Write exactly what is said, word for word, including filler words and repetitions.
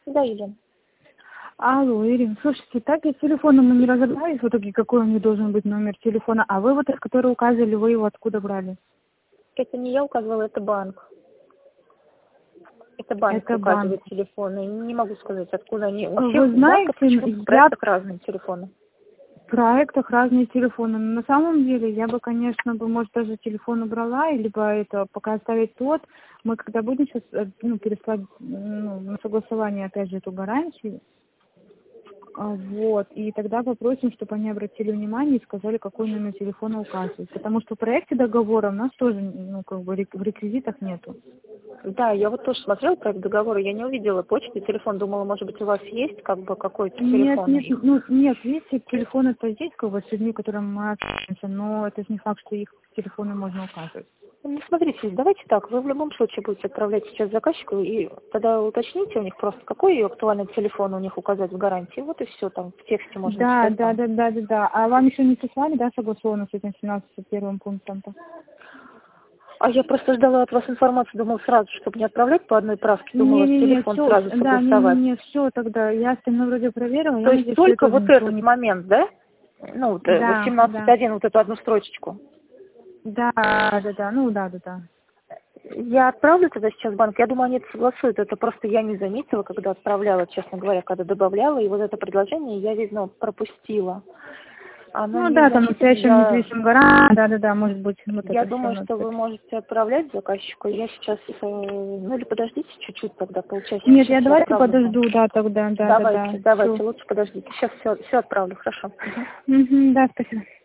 Да, Елена. Алло, Ирина, слушайте, так я с телефоном мы не разобрались в итоге, какой у меня должен быть номер телефона, а вы вот, который указывали, вы его откуда брали? Это не я указывала, это банк. Это банк Это указывает банк. телефоны. Не могу сказать, откуда они. У Вы всех банков знаете, почему-то в я проектах разные телефоны. в проектах разные телефоны, но на самом деле я бы, конечно, бы, может, даже телефон убрала, либо это пока оставить тот. Мы когда будем сейчас, э, ну, переслать, ну, на согласование, опять же, эту гарантию, а, вот, и тогда попросим, чтобы они обратили внимание и сказали, какой номер телефона указывать. Потому что в проекте договора у нас тоже, ну, как бы рек- в реквизитах нету. Да, я вот тоже смотрела проект договора, я не увидела почту, телефон, думала, может быть, у вас есть как бы какой-то Нет, телефон нет, их. ну, нет, видите, телефон это есть, как бы, с людьми, которым мы общаемся, но это же не факт, что их телефоны можно указывать. Ну, смотрите, давайте так, вы в любом случае будете отправлять сейчас заказчику, и тогда уточните у них просто, какой актуальный телефон у них указать в гарантии, вот и все, там в тексте можно Да, читать да, там. да, да, да, да. А вам еще не прислали, да, согласованно с этим семнадцатым первым пунктом-то? А я просто ждала от вас информацию, думала сразу, чтобы не отправлять по одной правке, думала с Не-не-не, телефон все, сразу да, не-не-не, согласовать. все тогда. Я остальное вроде проверила, То я есть надеюсь, что я только тоже вот ничего этот не... момент, да? Ну, вот, э, Да, семнадцать да, один, вот эту одну строчечку. да, да, да, ну да, да, да. Я отправлю тогда сейчас в банк. Я думаю, они это согласуют. Это просто я не заметила, когда отправляла, честно говоря, когда добавляла. И вот это предложение я, видно, пропустила. Оно Ну не да, там значительно. настоящим Я, независимым гарантом, да, да, да, может быть, вот я это все думаю, надо. что вы можете отправлять заказчику. Я сейчас... э, Ну или подождите чуть-чуть тогда, полчасика. Нет, Сейчас я я давайте отправлю в банк. подожду, да, тогда, да, да, да. Давайте, давайте, Все. лучше подождите. Сейчас все, все отправлю, хорошо. Угу, да, спасибо.